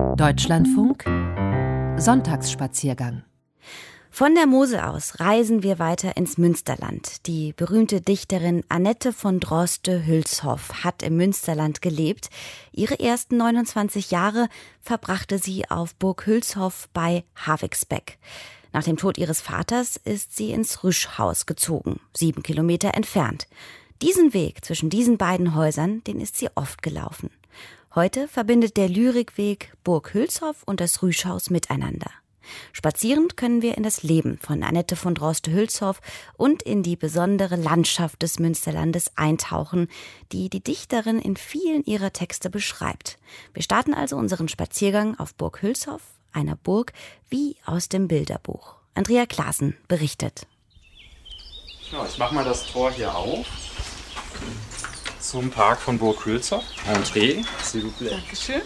Deutschlandfunk Sonntagsspaziergang. Von der Mosel aus reisen wir weiter ins Münsterland. Die berühmte Dichterin Annette von Droste-Hülshoff hat im Münsterland gelebt. Ihre ersten 29 Jahre verbrachte sie auf Burg Hülshoff bei Haviksbeck. Nach dem Tod ihres Vaters ist sie ins Rüschhaus gezogen, 7 Kilometer entfernt. Diesen Weg zwischen diesen beiden Häusern, den ist sie oft gelaufen. Heute verbindet der Lyrikweg Burg Hülshoff und das Rüschhaus miteinander. Spazierend können wir in das Leben von Annette von Droste-Hülshoff und in die besondere Landschaft des Münsterlandes eintauchen, die die Dichterin in vielen ihrer Texte beschreibt. Wir starten also unseren Spaziergang auf Burg Hülshoff, einer Burg wie aus dem Bilderbuch. Andrea Klaassen berichtet. Ja, ich mache mal das Tor hier auf zum Park von Burg Hülshoff. Entree, s'il vous plaît. Dankeschön.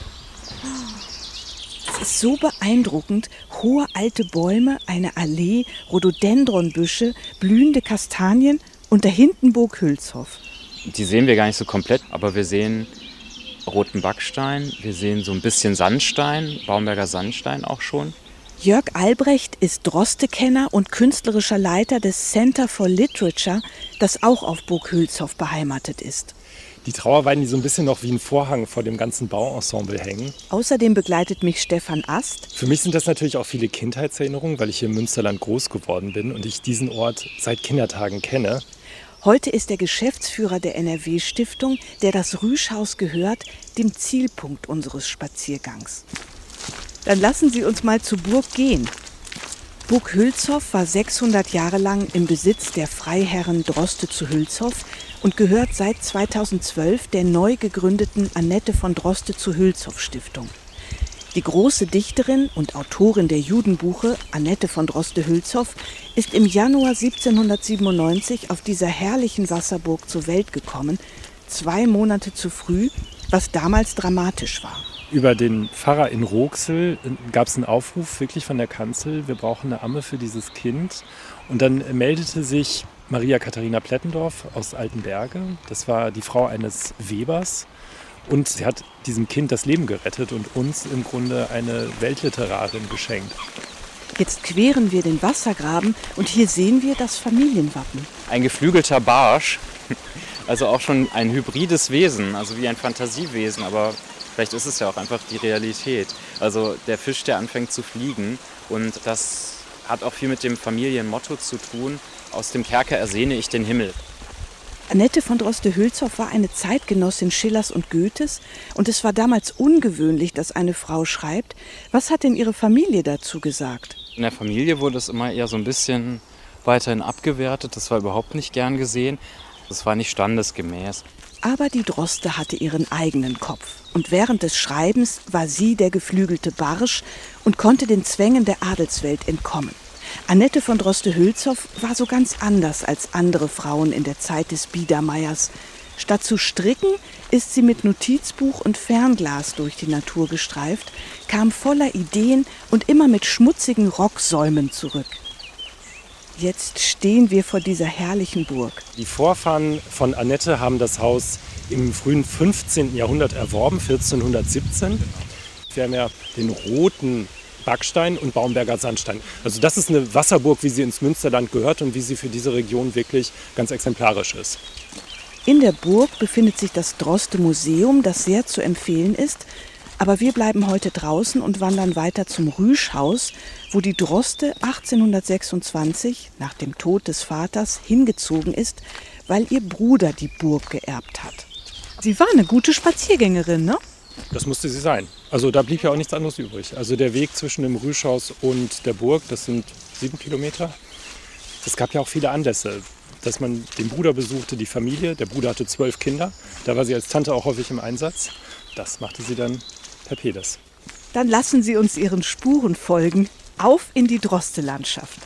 Es ist so beeindruckend. Hohe alte Bäume, eine Allee, Rhododendronbüsche, blühende Kastanien und da hinten Burg Hülshoff. Die sehen wir gar nicht so komplett, aber wir sehen roten Backstein, wir sehen so ein bisschen Sandstein, Baumberger Sandstein auch schon. Jörg Albrecht ist Droste-Kenner und künstlerischer Leiter des Center for Literature, das auch auf Burg Hülshoff beheimatet ist. Die Trauerweiden, die so ein bisschen noch wie ein Vorhang vor dem ganzen Bauensemble hängen. Außerdem begleitet mich Stefan Ast. Für mich sind das natürlich auch viele Kindheitserinnerungen, weil ich hier im Münsterland groß geworden bin und ich diesen Ort seit Kindertagen kenne. Heute ist der Geschäftsführer der NRW-Stiftung, der das Rüschhaus gehört, dem Zielpunkt unseres Spaziergangs. Dann lassen Sie uns mal zur Burg gehen. Burg Hülshoff war 600 Jahre lang im Besitz der Freiherren Droste zu Hülshoff und gehört seit 2012 der neu gegründeten Annette von Droste zu Hülshoff Stiftung. Die große Dichterin und Autorin der Judenbuche, Annette von Droste-Hülshoff, ist im Januar 1797 auf dieser herrlichen Wasserburg zur Welt gekommen, 2 Monate zu früh, was damals dramatisch war. Über den Pfarrer in Rooxel gab es einen Aufruf wirklich von der Kanzel, wir brauchen eine Amme für dieses Kind. Und dann meldete sich Maria Katharina Plettendorf aus Altenberge. Das war die Frau eines Webers. Und sie hat diesem Kind das Leben gerettet und uns im Grunde eine Weltliterarin geschenkt. Jetzt queren wir den Wassergraben und hier sehen wir das Familienwappen. Ein geflügelter Barsch, also auch schon ein hybrides Wesen, also wie ein Fantasiewesen, aber vielleicht ist es ja auch einfach die Realität. Also der Fisch, der anfängt zu fliegen, und das hat auch viel mit dem Familienmotto zu tun: Aus dem Kerker ersehne ich den Himmel. Annette von Droste-Hülshoff war eine Zeitgenossin Schillers und Goethes und es war damals ungewöhnlich, dass eine Frau schreibt. Was hat denn Ihre Familie dazu gesagt? In der Familie wurde es immer eher so ein bisschen weiterhin abgewertet. Das war überhaupt nicht gern gesehen. Das war nicht standesgemäß. Aber die Droste hatte ihren eigenen Kopf. Und während des Schreibens war sie der geflügelte Barsch und konnte den Zwängen der Adelswelt entkommen. Annette von Droste-Hülshoff war so ganz anders als andere Frauen in der Zeit des Biedermeiers. Statt zu stricken ist sie mit Notizbuch und Fernglas durch die Natur gestreift, kam voller Ideen und immer mit schmutzigen Rocksäumen zurück. Jetzt stehen wir vor dieser herrlichen Burg. Die Vorfahren von Annette haben das Haus im frühen 15. Jahrhundert erworben, 1417. Wir haben ja den roten Backstein und Baumberger Sandstein. Also das ist eine Wasserburg, wie sie ins Münsterland gehört und wie sie für diese Region wirklich ganz exemplarisch ist. In der Burg befindet sich das Droste-Museum, das sehr zu empfehlen ist. Aber wir bleiben heute draußen und wandern weiter zum Rüschhaus, wo die Droste 1826, nach dem Tod des Vaters, hingezogen ist, weil ihr Bruder die Burg geerbt hat. Sie war eine gute Spaziergängerin, ne? Das musste sie sein. Also da blieb ja auch nichts anderes übrig. Also der Weg zwischen dem Rüschhaus und der Burg, das sind 7 Kilometer. Es gab ja auch viele Anlässe, dass man den Bruder besuchte, die Familie. Der Bruder hatte 12 Kinder. Da war sie als Tante auch häufig im Einsatz. Das machte sie dann per Pedes. Dann lassen Sie uns Ihren Spuren folgen. Auf in die Droste-Landschaft.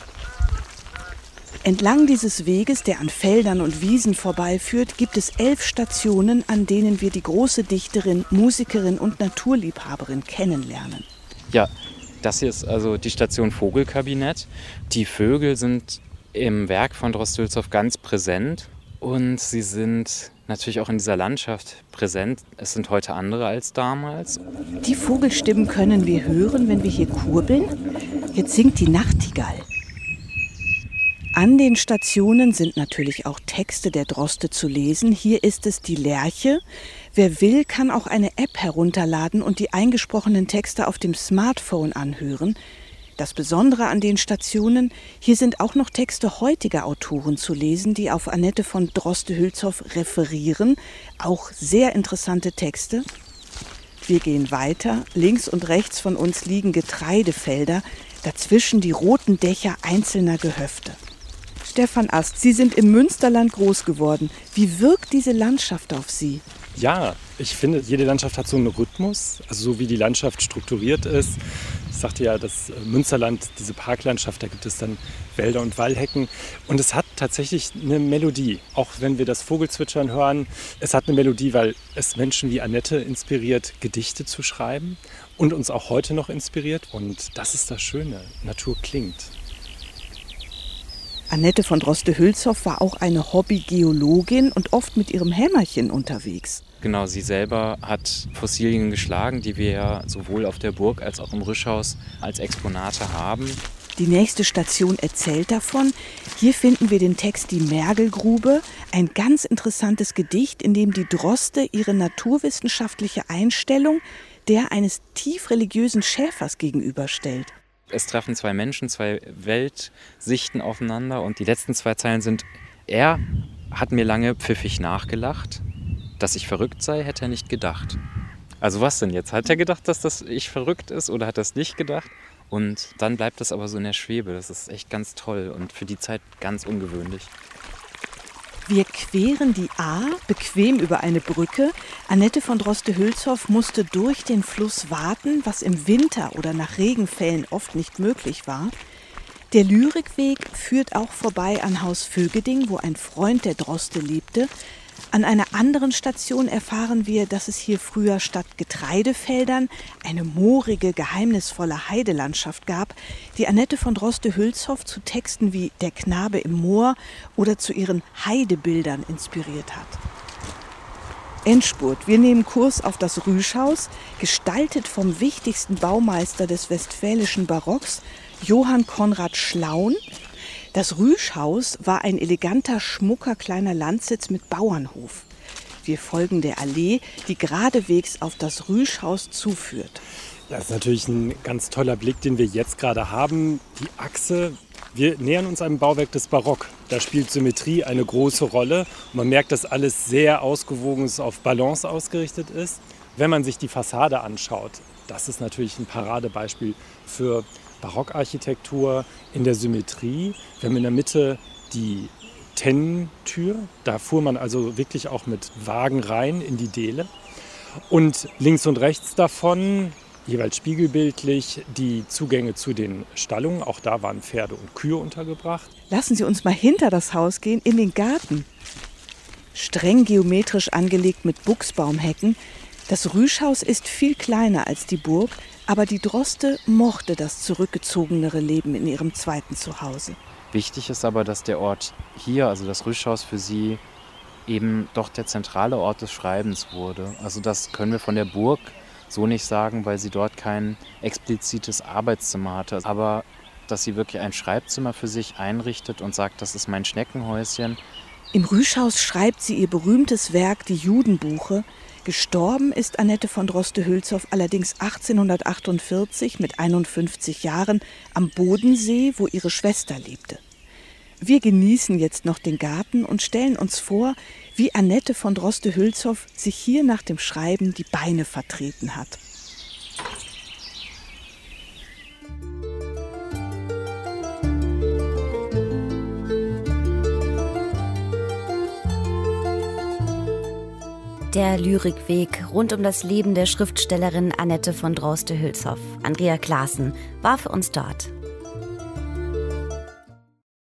Entlang dieses Weges, der an Feldern und Wiesen vorbeiführt, gibt es 11 Stationen, an denen wir die große Dichterin, Musikerin und Naturliebhaberin kennenlernen. Ja, das hier ist also die Station Vogelkabinett. Die Vögel sind im Werk von Droste-Hülshoff ganz präsent und sie sind natürlich auch in dieser Landschaft präsent. Es sind heute andere als damals. Die Vogelstimmen können wir hören, wenn wir hier kurbeln. Jetzt singt die Nachtigall. An den Stationen sind natürlich auch Texte der Droste zu lesen. Hier ist es die Lerche. Wer will, kann auch eine App herunterladen und die eingesprochenen Texte auf dem Smartphone anhören. Das Besondere an den Stationen, hier sind auch noch Texte heutiger Autoren zu lesen, die auf Annette von Droste-Hülshoff referieren. Auch sehr interessante Texte. Wir gehen weiter. Links und rechts von uns liegen Getreidefelder, dazwischen die roten Dächer einzelner Gehöfte. Stefan Ast, Sie sind im Münsterland groß geworden. Wie wirkt diese Landschaft auf Sie? Ja, ich finde, jede Landschaft hat so einen Rhythmus, also so wie die Landschaft strukturiert ist. Ich sagte ja, das Münsterland, diese Parklandschaft, da gibt es dann Wälder und Wallhecken. Und es hat tatsächlich eine Melodie, auch wenn wir das Vogelzwitschern hören. Es hat eine Melodie, weil es Menschen wie Annette inspiriert, Gedichte zu schreiben und uns auch heute noch inspiriert. Und das ist das Schöne, Natur klingt. Annette von Droste-Hülshoff war auch eine Hobbygeologin und oft mit ihrem Hämmerchen unterwegs. Genau, sie selber hat Fossilien geschlagen, die wir ja sowohl auf der Burg als auch im Rüschhaus als Exponate haben. Die nächste Station erzählt davon. Hier finden wir den Text Die Mergelgrube, ein ganz interessantes Gedicht, in dem die Droste ihre naturwissenschaftliche Einstellung der eines tief religiösen Schäfers gegenüberstellt. Es treffen zwei Menschen, zwei Weltsichten aufeinander und die letzten zwei Zeilen sind: Er hat mir lange pfiffig nachgelacht, dass ich verrückt sei, hätte er nicht gedacht. Also was denn jetzt? Hat er gedacht, dass das ich verrückt ist oder hat er es nicht gedacht? Und dann bleibt das aber so in der Schwebe. Das ist echt ganz toll und für die Zeit ganz ungewöhnlich. Wir queren die Ahr bequem über eine Brücke. Annette von Droste-Hülshoff musste durch den Fluss warten, was im Winter oder nach Regenfällen oft nicht möglich war. Der Lyrikweg führt auch vorbei an Haus Vögeding, wo ein Freund der Droste lebte. An einer anderen Station erfahren wir, dass es hier früher statt Getreidefeldern eine moorige, geheimnisvolle Heidelandschaft gab, die Annette von Droste-Hülshoff zu Texten wie Der Knabe im Moor oder zu ihren Heidebildern inspiriert hat. Endspurt. Wir nehmen Kurs auf das Rüschhaus, gestaltet vom wichtigsten Baumeister des westfälischen Barocks, Johann Conrad Schlaun. Das Rüschhaus war ein eleganter, schmucker kleiner Landsitz mit Bauernhof. Wir folgen der Allee, die geradewegs auf das Rüschhaus zuführt. Das ist natürlich ein ganz toller Blick, den wir jetzt gerade haben. Die Achse, wir nähern uns einem Bauwerk des Barock. Da spielt Symmetrie eine große Rolle. Und man merkt, dass alles sehr ausgewogen auf Balance ausgerichtet ist. Wenn man sich die Fassade anschaut, das ist natürlich ein Paradebeispiel für Barockarchitektur in der Symmetrie. Wir haben in der Mitte die Tennentür. Da fuhr man also wirklich auch mit Wagen rein in die Deele. Und links und rechts davon, jeweils spiegelbildlich, die Zugänge zu den Stallungen. Auch da waren Pferde und Kühe untergebracht. Lassen Sie uns mal hinter das Haus gehen, in den Garten. Streng geometrisch angelegt mit Buchsbaumhecken. Das Rüschhaus ist viel kleiner als die Burg, aber die Droste mochte das zurückgezogenere Leben in ihrem zweiten Zuhause. Wichtig ist aber, dass der Ort hier, also das Rüschhaus, für sie eben doch der zentrale Ort des Schreibens wurde. Also das können wir von der Burg so nicht sagen, weil sie dort kein explizites Arbeitszimmer hatte. Aber dass sie wirklich ein Schreibzimmer für sich einrichtet und sagt, das ist mein Schneckenhäuschen. Im Rüschhaus schreibt sie ihr berühmtes Werk Die Judenbuche. Gestorben ist Annette von Droste-Hülshoff allerdings 1848 mit 51 Jahren am Bodensee, wo ihre Schwester lebte. Wir genießen jetzt noch den Garten und stellen uns vor, wie Annette von Droste-Hülshoff sich hier nach dem Schreiben die Beine vertreten hat. Der Lyrikweg rund um das Leben der Schriftstellerin Annette von Droste-Hülshoff. Andrea Klaassen war für uns dort.